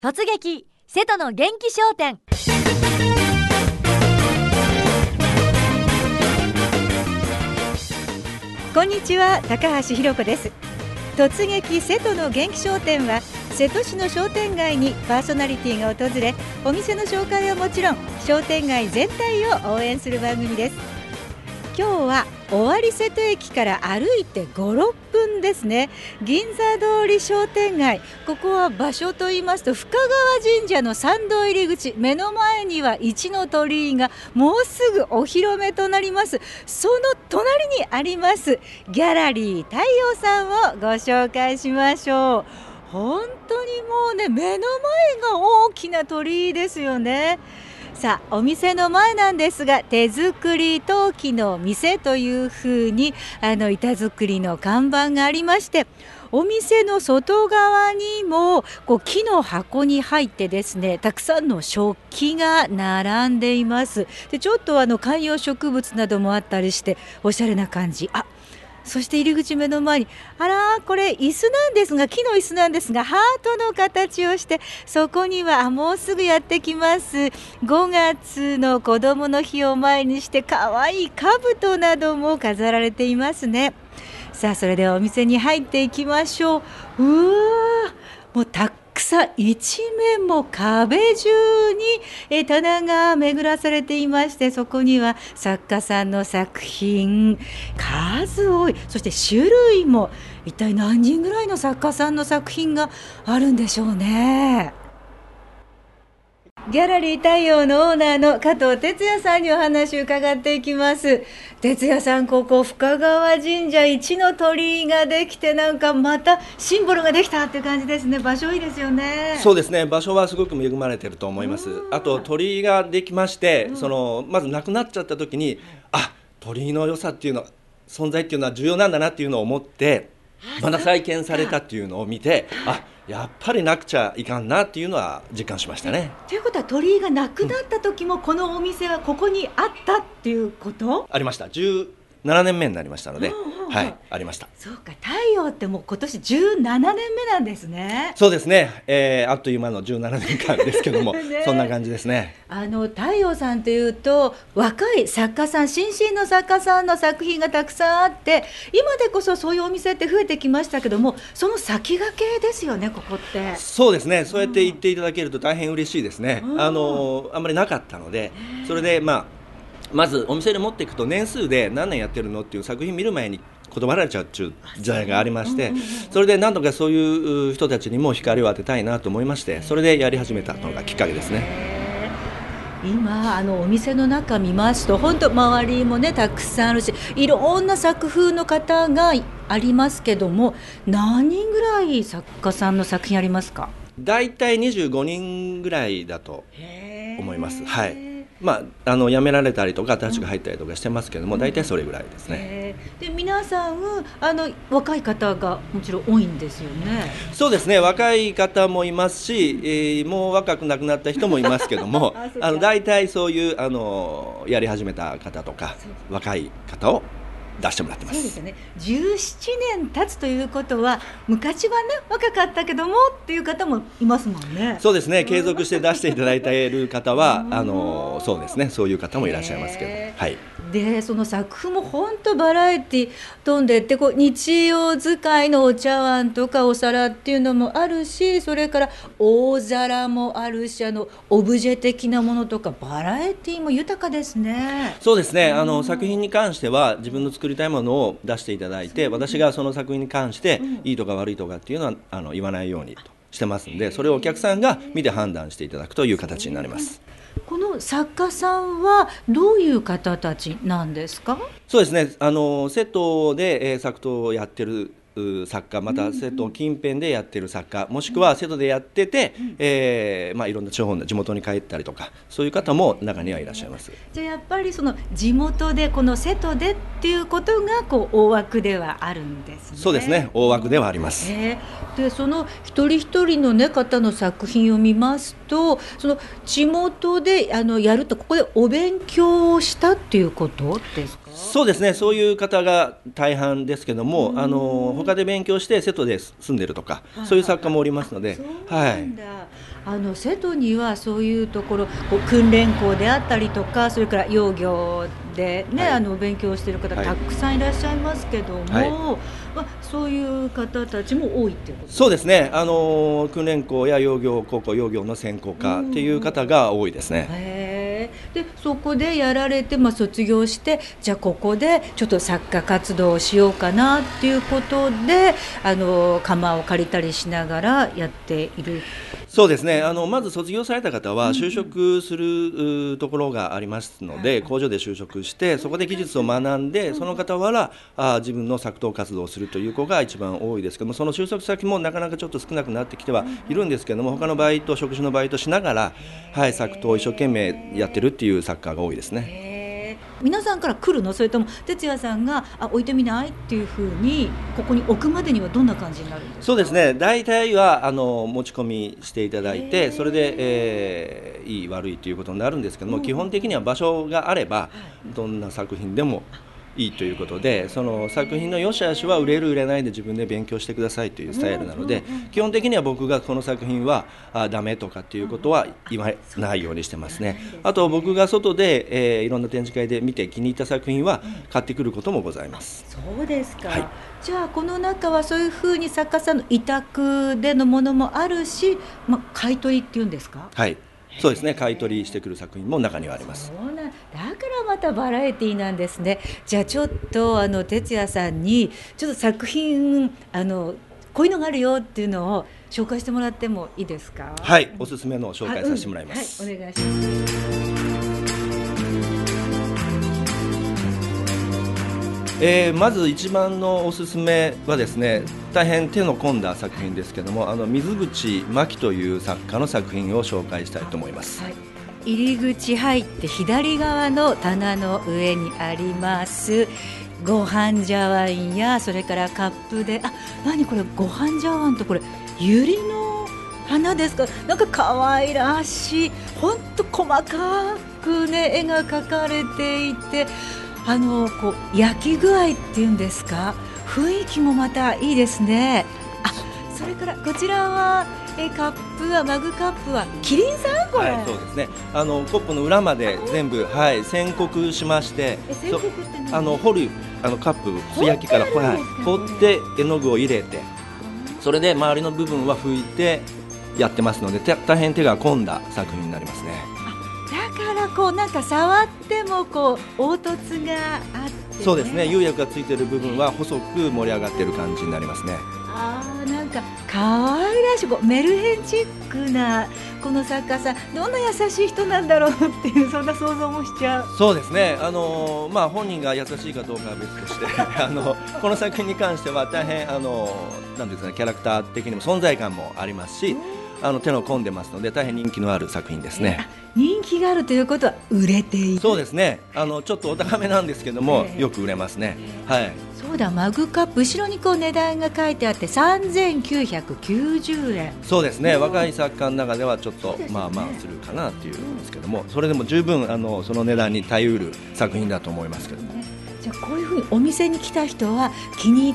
突撃瀬戸の元気商店。 こんにちは、高橋ひろ子です。突撃瀬戸の元気商店は、瀬戸市の商店街にパーソナリティが訪れ、お店の紹介はもちろん商店街全体を応援する番組です。今日は尾張瀬戸駅から歩いて5、6分ですね。銀座通り商店街、ここは場所と言いますと深川神社の参道入り口、目の前には一の鳥居がもうすぐお披露目となります。その隣にありますギャラリー太陽さんをご紹介しましょう。本当にもうね、目の前が大きな鳥居ですよね。さあ、お店の前なんですが、手作り陶器の店というふうに板作りの看板がありまして、お店の外側にも木の箱に入ってですね、たくさんの食器が並んでいます。でちょっと観葉植物などもあったりしておしゃれな感じ。そして入り口目の前に、これ椅子なんですが、木の椅子なんですが、ハートの形をして、そこにはもうすぐやってきます5月の子どもの日を前にしてかわいい兜なども飾られていますね。さあ、それではお店に入っていきましょう。もうたくさん、一面も壁中に棚が巡らされていまして、そこには作家さんの作品数多い。そして種類も、一体何人ぐらいの作家さんの作品があるんでしょうね。ギャラリー太陽のオーナーの加藤哲也さんにお話を伺っていきます。哲也さん、ここ深川神社一の鳥居ができて、なんかまたシンボルができたっていう感じですね。場所いいですよね。 そうですね、場所はすごく恵まれていると思います。あと鳥居ができまして、まずなくなっちゃった時に、鳥居の良さっていうの、存在っていうのは重要なんだなっていうのを思って、まだ再建されたっていうのを見て、やっぱりなくちゃいかんなっていうのは実感しましたね。 ということは、鳥居がなくなった時もこのお店はここにあったっていうこと？ ありました。17年目になりましたので、ありました。 そうか、太陽ってもう今年17年目なんですね。 そうですね、あっという間の17年間ですけども、そんな感じですね。 太陽さんというと、若い作家さん、新進の作家さんの作品がたくさんあって、今でこそそういうお店って増えてきましたけども、その先駆けですよね、ここって。 そうですね、そうやって言っていただけると大変嬉しいですね。あんまりなかったので、それでまずお店に持っていくと、年数で何年やってるのっていう作品見る前に断られちゃうっていう時代がありまして、それで何とかそういう人たちにも光を当てたいなと思いまして、それでやり始めたのがきっかけですね。 今お店の中見ますと、本当周りもねたくさんあるし、いろんな作風の方がありますけども、何人ぐらい作家さんの作品ありますか？ だいたい25人ぐらいだと思います。辞められたりとか新しく入ったりとかしてますけども、大体それぐらいですね。 で皆さん若い方がもちろん多いんですよね。 そうですね、若い方もいますし、もう若くなくなった人もいますけども大体そういうやり始めた方とか若い方を出してもらってます。 そうですよね。17年経つということは、昔はね若かったけどもっていう方もいますもんね。 そうですね、継続して出していただいている方はそうですね、そういう方もいらっしゃいますけど、 でその作風も本当バラエティ飛んでって、日用使いのお茶碗とかお皿っていうのもあるし、それから大皿もあるし、オブジェ的なものとか、バラエティも豊かですね。 そうですね、作品に関しては自分の作りたいものを出していただいて、私がその作品に関していいとか悪いとかっていうのは言わないようにとしてますんで、それをお客さんが見て判断していただくという形になります。 この作家さんはどういう方たちなんですか？ そうですね、瀬戸で作陶をやってる作家、また瀬戸近辺でやってる作家、もしくは瀬戸でやってて、いろんな地方の地元に帰ったりとか、そういう方も中にはいらっしゃいます。 じゃあやっぱりその地元で、この瀬戸でっていうことが大枠ではあるんですね。 そうですね、大枠ではあります。 でその一人一人の、方の作品を見ますと、その地元でやると、ここでお勉強をしたっていうことですか？ そうですね、そういう方が大半ですけども、他で勉強して瀬戸で住んでるとか、そういう作家もおりますので。 そうなんだ。 瀬戸にはそういうところ訓練校であったりとか、それから幼業でね、 はい、 勉強している方たくさんいらっしゃいますけども、はい、そういう方たちも多いっていうことですか？ そうですね、訓練校や幼業高校、幼業の専攻科っていう方が多いですね。 でそこでやられて、卒業して、じゃあここでちょっと作家活動をしようかなっていうことで窯を借りたりしながらやっている。 そうですね、まず卒業された方は就職するところがありますので、工場で就職してそこで技術を学んで、その傍ら自分の作陶活動をするという子が一番多いですけども、その就職先もなかなかちょっと少なくなってきてはいるんですけども、他のバイト、職種のバイトしながら、作陶を一生懸命やってるっていう作家が多いですね。 皆さんから来るの？それとも哲也さんが置いてみないっていうふうにここに置くまでにはどんな感じになるんですか？ そうですね、大体は持ち込みしていただいて、それで、いい悪いということになるんですけども、基本的には場所があればどんな作品でもいいということで、その作品の良し悪しは売れる売れないで自分で勉強してくださいというスタイルなので、基本的には僕がこの作品はダメとかっていうことは言わないようにしてますね。あと僕が外で、いろんな展示会で見て気に入った作品は買ってくることもございます。 そうですか、じゃあこの中はそういうふうに作家さんの委託でのものもあるし、買い取りっていうんですか？ はい、そうですね、買い取りしてくる作品も中にはあります。 だからまたバラエティなんですね。じゃあちょっと哲也さんにちょっと作品こういうのがあるよっていうのを紹介してもらってもいいですか？ はい、おすすめのを紹介させてもらいます。 お願いします。 まず一番のおすすめはですね、大変手の込んだ作品ですけども、水口真紀という作家の作品を紹介したいと思います。 入り口入って左側の棚の上にありますご飯茶碗や、それからカップで、何これ、ご飯茶碗とこれ百合の花ですか？なんか可愛らしい、ほんと細かくね絵が描かれていて、こう焼き具合っていうんですか、雰囲気もまたいいですね。それからこちらはカップはマグカップはキリンさん、これ、 そうですね、コップの裏まで全部、宣告しまして、 宣告って何？ 掘るカップ素焼きから掘って絵の具を入れて、それで周りの部分は拭いてやってますので、大変手が込んだ作品になりますね。 だからこうなんか触ってもこう凹凸があって、ね、 そうですね、釉薬がついている部分は細く盛り上がっている感じになりますね。 なんか可愛らしい、メルヘンチックなこの作家さん、どんな優しい人なんだろうっていう、そんな想像もしちゃう。 そうですね、本人が優しいかどうかは別としてこの作品に関しては大変なんですかね、キャラクター的にも存在感もありますし、手の込んでますので大変人気のある作品ですね。 人気があるということは売れている。 そうですね、ちょっとお高めなんですけども、よく売れますね。 そうだ、マグカップ後ろにこう値段が書いてあって3990円。 そうですね、若い作家の中ではちょっとまあまあするかなっていうんですけども、それでも十分その値段に耐えうる作品だと思いますけども、 じゃあこういうふうにお店に来た人は気に入って、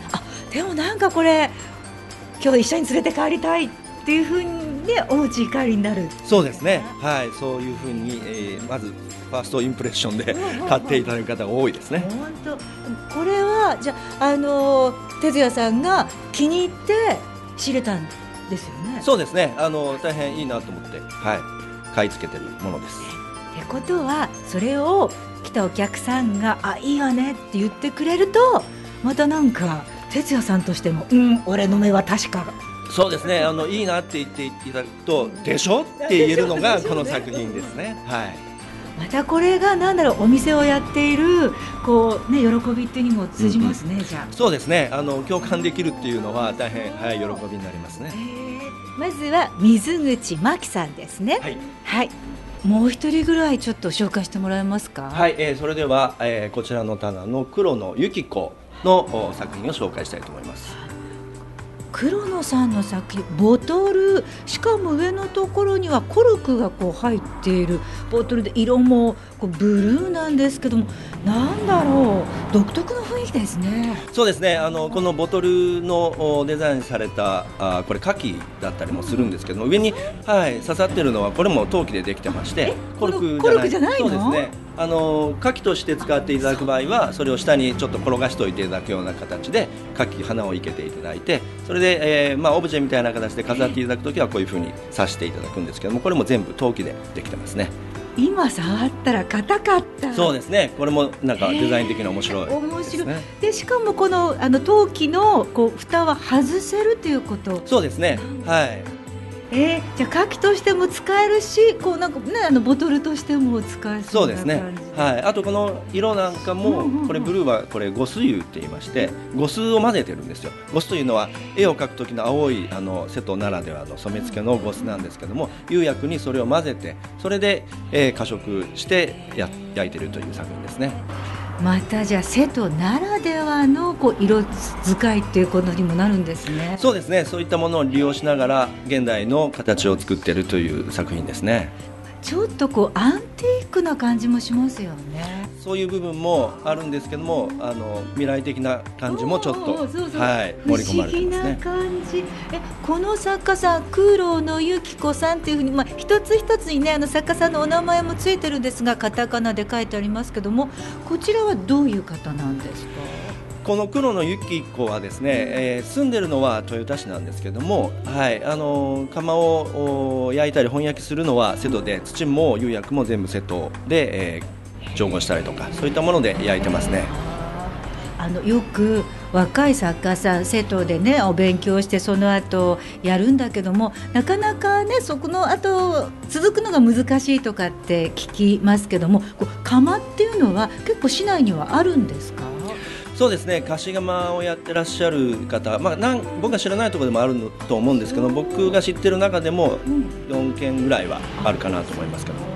でもなんかこれ今日一緒に連れて帰りたいっていうふうにお持ち帰りになる。 そうですね、そういうふうに、まずファーストインプレッションで買っていただく方が多いですね。 本当、これはじゃあ哲也さんが気に入って仕入れたんですよね。 そうですね、大変いいなと思って、買い付けてるものです。 ってことは、それを来たお客さんがいいわねって言ってくれると、またなんか哲也さんとしても、俺の目は確か。 そうですね、いいなって言っていただくと、でしょって言えるのがこの作品ですね。 またこれがお店をやっているこう、喜びっていうにも通じますね。じゃあそうですね、共感できるっていうのは大変、喜びになりますね。 まずは水口真紀さんですね。もう一人ぐらいちょっと紹介してもらえますか？ それでは、こちらの棚の黒野由紀子の作品を紹介したいと思います。 黒野さんの作品、ボトル、しかも上のところにはコルクがこう入っているボトルで、色もこうブルーなんですけども、 なんだろう、独特の雰囲気ですね。 そうですね、このボトルのデザインされたこれ牡蠣だったりもするんですけども、上に、刺さってるのはこれも陶器でできてまして、コルクじゃないの？そうですね、牡蠣として使っていただく場合はそれを下にちょっと転がしておいていただくような形で花を生けていただいて、それで、オブジェみたいな形で飾っていただくときはこういう風に刺していただくんですけども、これも全部陶器でできてますね。 今触ったら硬かった。 そうですね、これもなんかデザイン的に面白いですね。 面白い。でしかもこの陶器の蓋は外せるということ。 そうですね、はい。 じゃあ牡蠣としても使えるし、なんかね、ボトルとしても使えそうな感じ。そうですね、はい。あとこの色なんかも、これブルーはこれ呉須釉って言いまして、呉須を混ぜてるんですよ。呉須というのは絵を描く時の青い瀬戸ならではの染付の呉須なんですけども、釉薬にそれを混ぜて、それで、加色して焼いてるという作品ですね。 またじゃあ瀬戸ならではの色使いっていうことにもなるんですね。 そうですね、そういったものを利用しながら現代の形を作っているという作品ですね。 ちょっとアンティークな感じもしますよね。 そういう部分もあるんですけども、未来的な感じもちょっと盛り込まれてますね。 不思議な感じ。この作家さん、黒野由紀子さんっていうふうに、一つ一つにね、作家さんのお名前もついてるんですが、カタカナで書いてありますけども、こちらはどういう方なんですか？ この黒野由紀子はですね、住んでるのは豊田市なんですけども、窯を焼いたり本焼きするのは瀬戸で、土も釉薬も全部瀬戸で、調合したりとか、そういったもので焼いてますね。 よく若い作家さん瀬戸でねお勉強してその後やるんだけども、なかなかねそこの後続くのが難しいとかって聞きますけども、窯っていうのは結構市内にはあるんですか？ そうですね、菓子窯をやってらっしゃる方、僕が知らないところでもあると思うんですけど、僕が知ってる中でも4軒ぐらいはあるかなと思いますけど。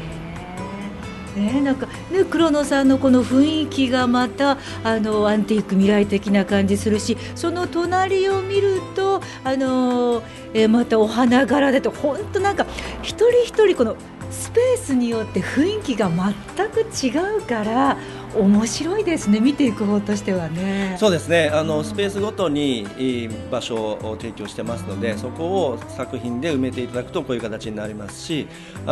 なんかね、黒野さんのこの雰囲気がまたアンティーク未来的な感じするし、その隣を見るとまたお花柄でと、本当なんか一人一人このスペースによって雰囲気が全く違うから面白いですね、見ていく方としてはね。 そうですね、スペースごとに場所を提供してますので、そこを作品で埋めていただくとこういう形になりますし、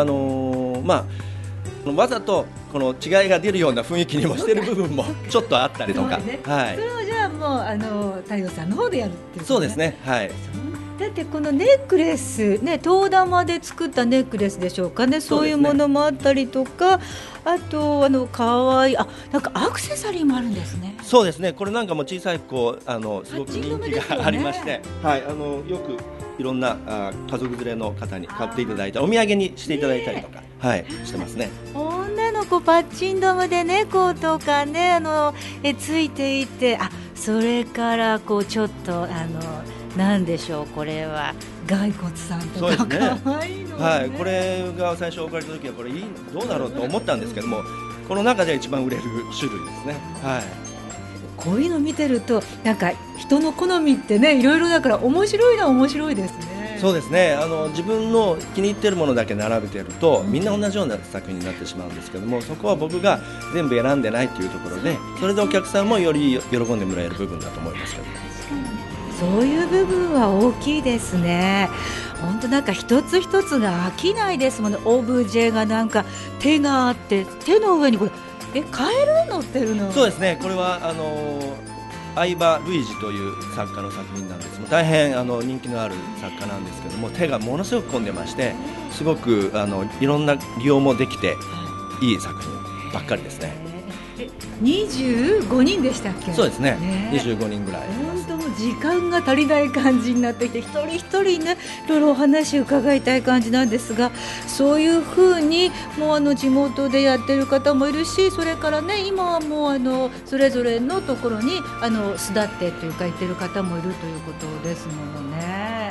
わざとこの違いが出るような雰囲気にもしている部分もちょっとあったりとか、 それをじゃあもう太陽さんの方でやるっていう、 そうですね、はい。 だってこのネックレスね、遠玉で作ったネックレスでしょうかね、そういうものもあったりとか、あとかわいいなんかアクセサリーもあるんですね。 そうですね、これなんかも小さい子すごく人気がありまして、よくいろんな家族連れの方に買っていただいたお土産にしていただいたりとか、してますね。 女の子パッチン玉で猫とかねついていて、それからちょっとなんでしょう、これは骸骨さんとかかわいいのね。 これが最初置かれた時はこれどうだろうと思ったんですけども、この中で一番売れる種類ですね。 こういうの見てるとなんか人の好みってねいろいろだから面白いのは面白いですね。 そうですね、自分の気に入っているものだけ並べてると、みんな同じような作品になってしまうんですけども、そこは僕が全部選んでないというところで、それでお客さんもより喜んでもらえる部分だと思いますけど。 そういう部分は大きいですね。本当なんか一つ一つが飽きないですもんね。オブジェがなんか手があって、手の上にこれカエル乗ってるの。 そうですね、これは相葉ルイジという作家の作品なんです。大変人気のある作家なんですけども、手がものすごく込んでまして、すごくいろんな利用もできていい作品ばっかりですね。 25人でしたっけ？ そうですね、25人ぐらい。 本当もう時間が足りない感じになってきて、一人一人ねいろいろお話を伺いたい感じなんですが、そういうふうにもう地元でやってる方もいるし、それからね今はもうそれぞれのところに巣立ってというか行ってる方もいるということですものね。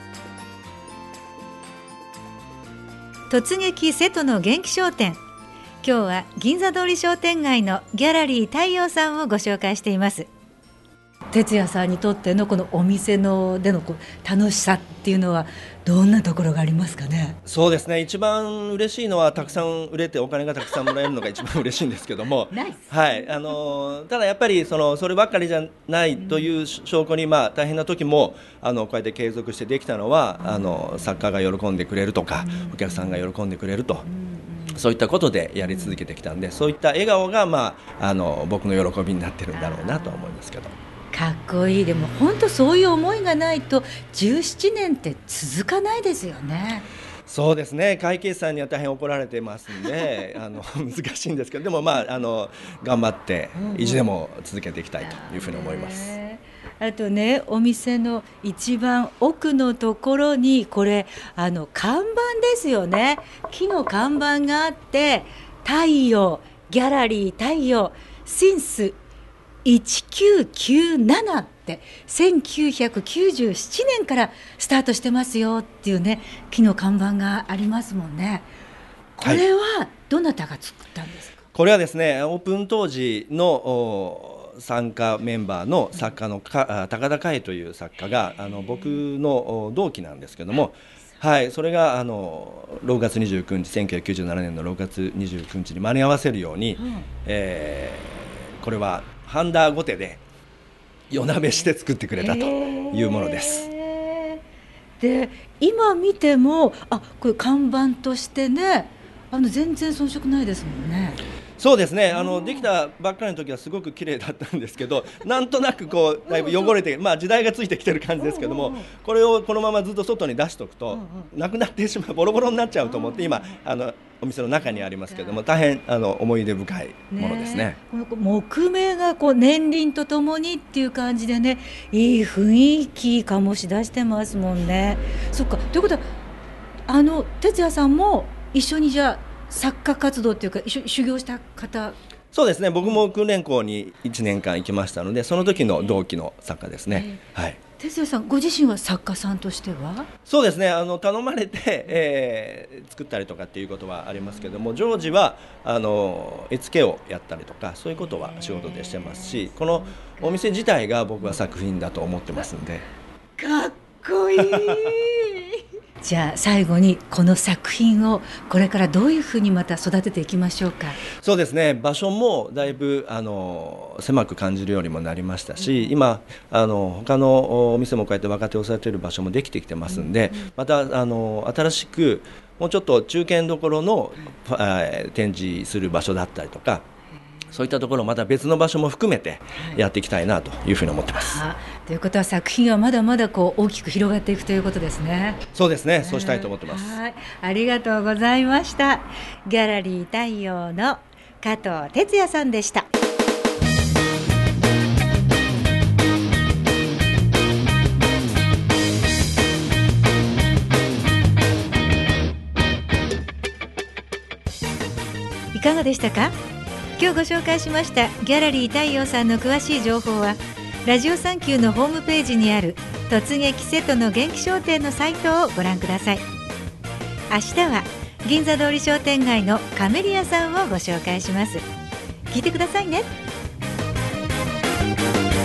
突撃瀬戸の元気商店、今日は銀座通り商店街のギャラリー太陽さんをご紹介しています。 哲也さんにとってのこのお店のでのこう楽しさっていうのはどんなところがありますかね。 そうですね、一番嬉しいのはたくさん売れてお金がたくさんもらえるのが一番嬉しいんですけどもはい、ただやっぱりそればっかりじゃないという証拠に、大変な時もこうやって継続してできたのは作家が喜んでくれるとか、お客さんが喜んでくれると、そういったことでやり続けてきたんで、そういった笑顔が、僕の喜びになってるんだろうなと思いますけど。 かっこいい。でも本当そういう思いがないと17年って続かないですよね。 そうですね、会計士さんには大変怒られてますんで難しいんですけど、でも頑張って意地でも続けていきたいというふうに思います。 あとね、お店の一番奥のところにこれ看板ですよね。木の看板があって、太陽ギャラリー太陽シンス1997って1997年からスタートしてますよっていうね、木の看板がありますもんね。これはどなたが作ったんですか。 これはですね、オープン当時の参加メンバーの作家の高田海という作家が僕の同期なんですけども、はい、それが6月29日1997年の6月29日に間に合わせるように、これはハンダーゴテで夜なべして作ってくれたというものです。 で今見てもこれ看板としてね全然遜色ないですもんね。 そうですね、できたばっかりの時はすごく綺麗だったんですけど、なんとなくこうだいぶ汚れて、時代がついてきてる感じですけども、これをこのままずっと外に出しておくとなくなってしまう、ボロボロになっちゃうと思って今お店の中にありますけども、大変思い出深いものですね。 木目がこう年輪とともにっていう感じでね、いい雰囲気醸し出してますもんね。そっか、ということは哲也さんも一緒にじゃあ作家活動っていうか一緒に修行した方。 そうですね、僕も訓練校に1年間行きましたので、その時の同期の作家ですね。はい。 哲也さんご自身は作家さんとしては。 そうですね、頼まれて、作ったりとかっていうことはありますけども、常時は絵付けをやったりとか、そういうことは仕事でしてますし、このお店自体が僕は作品だと思ってますんで。 かっこいいじゃあ最後にこの作品をこれからどういうふうにまた育てていきましょうか。 そうですね、場所もだいぶ狭く感じるようにもなりましたし、今他のお店もこうやって若手を育てる場所もできてきてますんで、また新しくもうちょっと中堅どころの展示する場所だったりとか、そういったところまた別の場所も含めてやっていきたいなというふうに思ってます。 ということは作品はまだまだこう大きく広がっていくということですね。 そうですね、そうしたいと思ってます。 はい、ありがとうございました。ギャラリー太陽の加藤哲也さんでした。いかがでしたか。今日ご紹介しましたギャラリー太陽さんの詳しい情報はラジオサンキューのホームページにある突撃瀬戸の元気商店のサイトをご覧ください。明日は銀座通り商店街のカメリアさんをご紹介します。聞いてくださいね。